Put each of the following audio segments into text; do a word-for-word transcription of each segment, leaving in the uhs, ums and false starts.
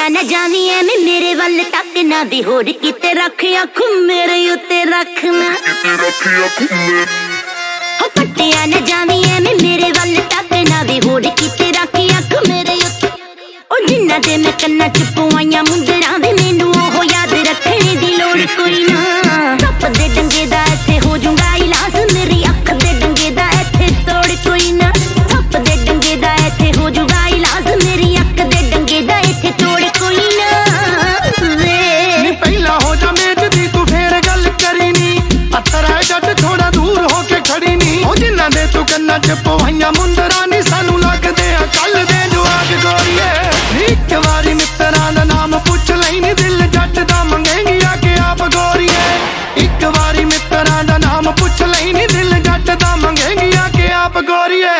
पट्टिया न जावी एवें मेरे वल तक ना दी होर किते रख अख मेरे उत्ते रखना पट्टिया न जावी एवें मेरे वल तक ना दी होर किते रख अख मेरे उत्ते ओ जिन्ना दे मैं कन्ना च पवाइयां मुंदरां वे मैनू ओह याद रखने दी लोड़ कोई ना सप दे डंगे दा इत्थे हो जूंगा इलाज मेरी अख दे डंगे दा इत्थे तोड़ कोई ना सप दे डंगे दा इत्थे हो जूंगा इलाज मेरी अख दे डंगे दा इत्थे तोड़ कोई ना वे पहला हो जा मेज दी तू फेर गल करी नी अतरा जट थोड़ा दूर हो के खड़ी नी ओ जिन्ना दे तू कन्ना च पवाइयां मुंदरां नी सानू लगदे आ कल दे जवाक गोरीए एक वारी मित्तरां दा नाम पुछ लई नी दिल जट दा मंगेंगी आके आप गोरीए एक वारी मित्तरां दा नाम पुछ लई नी दिल जट दा मंगेंगी आके आप गोरीए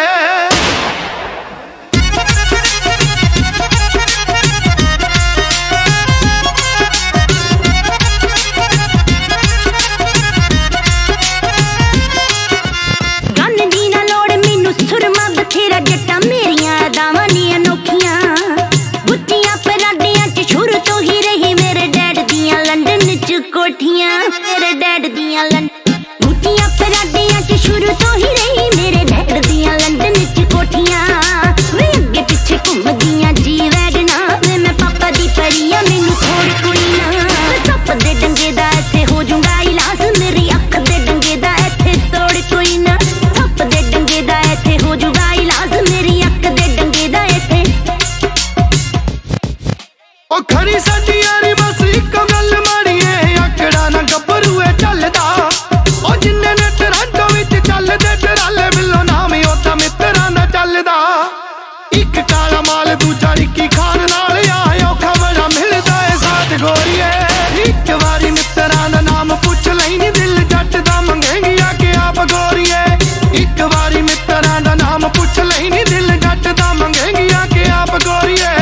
कोठियां मेरे डैड दियां लंडन बूटियां पराडियां च शुरू तो ही रही मेरे डैड दियां लंडन च कोठियां वे अगे पीछे घूमदियां जी वैगना वे मैं पापा दी परियां मैनू थोड़ कोई ना सप दे डंगे दा इत्थे हो जूंगा इलाज मेरी अख दे डंगे दा इत्थे तोड़ कोई ना सप दे डंगे दा इत्थे हो जूंगा इलाज मेरी अख दे डंगे दा इत्थे ओ खरी साडी यारी बस इक गल माड़ीए आकड़ा ना गब्बरूए चलदा ओ जिन्ने ने टोरंटो विच चलदे टराले बिल्लो नाम ओदा मित्तरां दा चलदा इक काला माल दूजा रिक्की खान नाल आयो खबरा मिलदा ए साथ गोरीए इक वारी मित्तरां दा नाम पुछ लई नी दिल जट दा मंगेंगी आके आप गोरीए इक वारी मित्तरां दा नाम पुछ लई नी दिल जट दा मंगेंगी आके आप गोरीए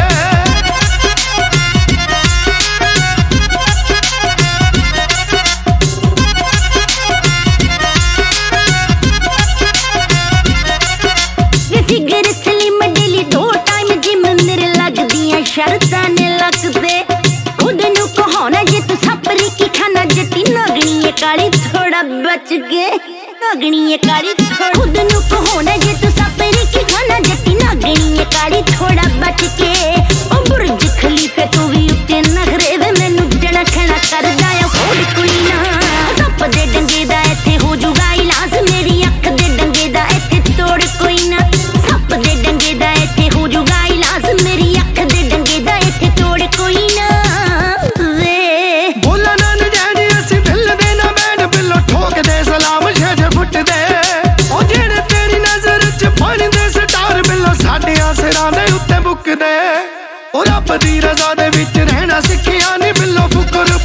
शरतां ने लगदे खुद नू कहाना जे तू सपरी की खाना जट्टी नगनी है काली थोड़ा बच के नगनी है काली खुद नू कहाना जे तू सपरी की खाना जट्टी नगनी है काली थोड़ा बच के ओ बुर्ज खलीफे तू भी उत्ते नखरे वे मैनू जड़ा खड़ा कर जाया होड़ कोई ना सप दे डंगे दा इत्थे हो जूगा इलाज मेरी अख दे डंगे दा इत्थे तोड़ कोई ना सप दे डंगे दा इत्थे हो जूगा इलाज मेरी अख दे डंगे दा इत्थे तोड़ कोई ना वे बोला ना डैडी असी दिल दे ना बैठ बिल्लो ठोक दे सलाम छे फुट दे ओ जेड़े तेरी नजर च पानी दे स्टार बिल्लो साडे आसरां दे उत्ते बुक दे ओ रब दी रज़ा दे विच रहना सिक्खिया नी बिल्लो फुकर